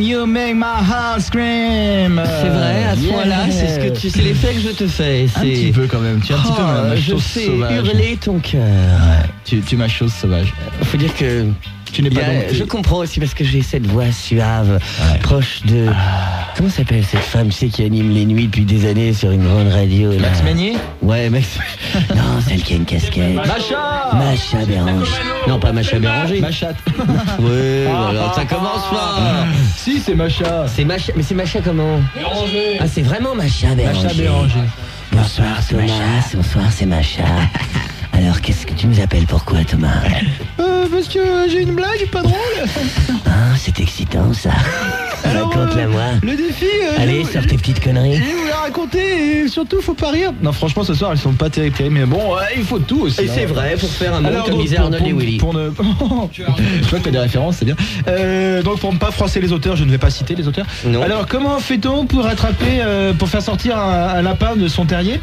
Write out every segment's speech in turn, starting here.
You make my heart scream. C'est vrai, à ce point-là, c'est l'effet que je te fais. Un petit peu quand même, tu es un petit peu ma je chose fais sauvage. hurler ton cœur. Ouais, tu m'as chose sauvage. Faut dire que Tu n'es pas je comprends aussi parce que j'ai cette voix suave, proche de... Comment s'appelle cette femme, tu sais, qui anime les nuits depuis des années sur une grande radio là. Max Meignier. Ouais, Max... Non, celle qui a une casquette. Macha Béranger. Non, pas Macha Béranger. Machat. Ouais, voilà, ça commence fort. Si, c'est Macha. C'est Macha, mais c'est Macha comment? Béranger. Ah, c'est vraiment Macha Béranger. Macha Béranger. Bonsoir Thomas, bonsoir c'est Macha. Alors qu'est-ce que tu nous appelles, pourquoi Thomas? Parce que j'ai une blague pas drôle. Ah, c'est excitant ça. Raconte-la moi. Le défi. Allez, sors tes petites conneries. Je vais vous la raconter et surtout faut pas rire. Non, franchement ce soir elles sont pas terribles, mais bon, il faut tout aussi. Et c'est vrai, pour faire un monde Alors, comme disait Arnold et Willy. Pour ne... Je vois que t'as des références, c'est bien. Donc pour ne pas froisser les auteurs, je ne vais pas citer les auteurs. Non. Alors comment fait-on pour rattraper, pour faire sortir un lapin de son terrier?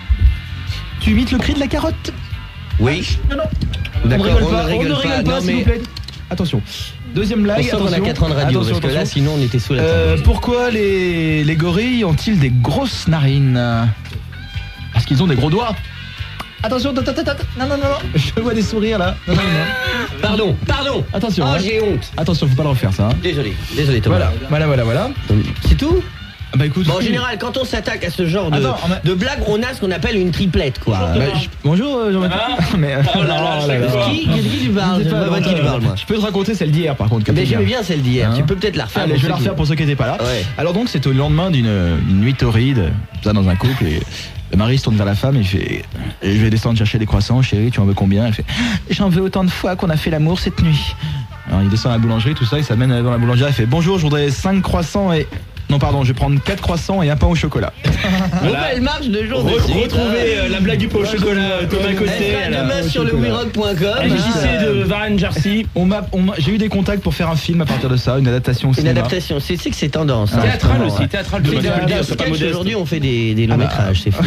Tu imites le cri de la carotte. Oui. Non. D'accord, on ne rigole pas, non, s'il vous plaît. Attention. Deuxième blague. On sent qu'on a 4 ans de radio, parce que là, sinon on était sous la table. Pourquoi les gorilles ont-ils des grosses narines? Parce qu'ils ont des gros doigts. Attention, non. Je vois des sourires là. Non. Pardon. Attention. Oh, j'ai honte. Attention, faut pas le refaire ça. Hein. Désolé Thomas. Voilà. C'est tout? Bah écoute. Bon, en général, quand on s'attaque à ce genre Attends, de blague, on a ce qu'on appelle une triplette, quoi. Bonjour Jean-Baptiste. Mais Qui tu parles? Je vois pas de qui tu parles, moi. Je peux te raconter celle d'hier par contre. Mais j'aimais bien celle d'hier. Tu peux peut-être la refaire. Allez, je vais la refaire pour ceux qui n'étaient pas là. Ouais. Alors donc c'était au lendemain d'une nuit torride, ça dans un couple, et le mari se tourne vers la femme et il fait: je vais descendre chercher des croissants, chérie, tu en veux combien? Elle fait: j'en veux autant de fois qu'on a fait l'amour cette nuit. Alors il descend à la boulangerie, tout ça, il s'amène dans la boulangerie, il fait: bonjour, je voudrais 5 croissants et... Non pardon, je vais prendre 4 croissants et un pain au chocolat. Nouvelle marche de jour de suite. Retrouvez la blague du pain au chocolat, Thomas Cosset. Demain sur le werock.com. JC de Varenne Jersey. J'ai eu des contacts pour faire un film à partir de ça, une adaptation au Une cinéma. adaptation, c'est que c'est tendance. hein. Théâtral aussi, théâtral de C'est pas modeste. aujourd'hui on fait des longs métrages, c'est fou.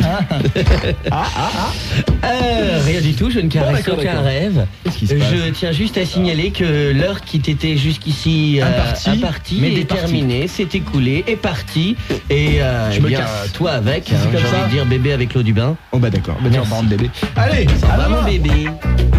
Rien du tout, je ne caresse d'accord, aucun d'accord. rêve. Qu'est-ce qui se passe? Je tiens juste à signaler que l'heure qui t'était jusqu'ici Impartie, mais est départie. terminée, c'est écoulé, est parti. Et Je me bien, casse. toi avec, C'est hein, comme j'ai ça. envie de dire bébé avec l'eau du bain. Oh bah d'accord, bah tiens, parle de bébé. Allez, Ça va mon bébé.